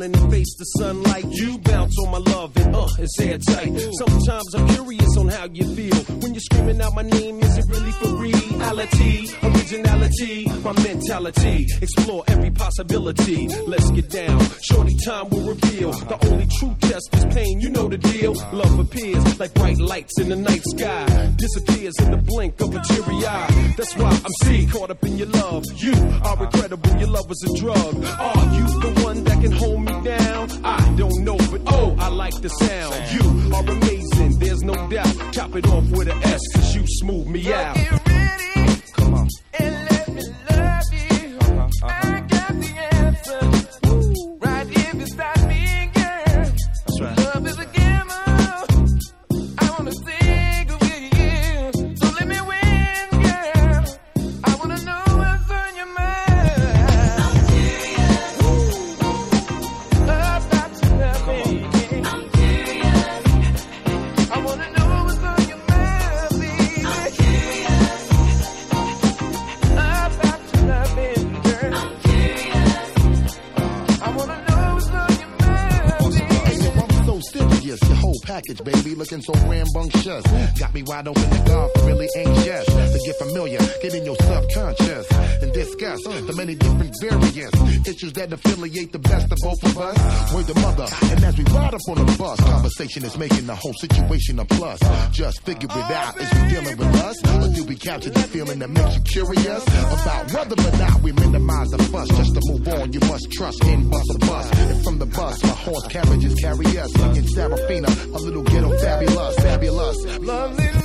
smiling and face the sunlight. You bounce on my love and it's airtight. Sometimes I'm curious on how you feel when you're screaming out my name. Is it really for reality? Originality, my mentality. Explore every possibility. Let's get down. Shorty, time will reveal. The only true test is pain. You know the deal. Love appears like bright lights in the night sky. Disappears in the blink of a teary eye. That's why I'm caught up in your love. You are incredible. Your love is a drug. Are you the one that can hold me down? I don't know, but oh, I like the sound. You are amazing. There's no doubt. Top it off with an S, 'cause you smooth me out. Get ready. Come on. And let me love you. I got the answer. Right here beside me, girl. That's right. Love is a gamble. I wanna sing with you. So let me win, girl. I wanna know what's on your mind. I'm curious about your love, baby. I'm curious. I wanna know what's on your mind, baby. I'm curious about your love, baby, girl. I'm curious. I wanna know what's on your mind, baby. Hey, yo, I'm so serious. Your whole package, baby, looking so rambunctious. Got me wide open to God, really anxious to get familiar, get in your subconscious and discuss the many different variants, issues that affiliate the best of both of us. Word the mother, and as we ride up on the bus, conversation is making the whole situation a plus. Just figure it out, is we dealing with us, or do we capture the feeling that makes you curious about whether or not we minimize the fuss? Just to move on, you must trust in bus a bus, and from the bus, my horse carriages carry us. In Serafina, a little ghetto fabulous, fabulous. Lovely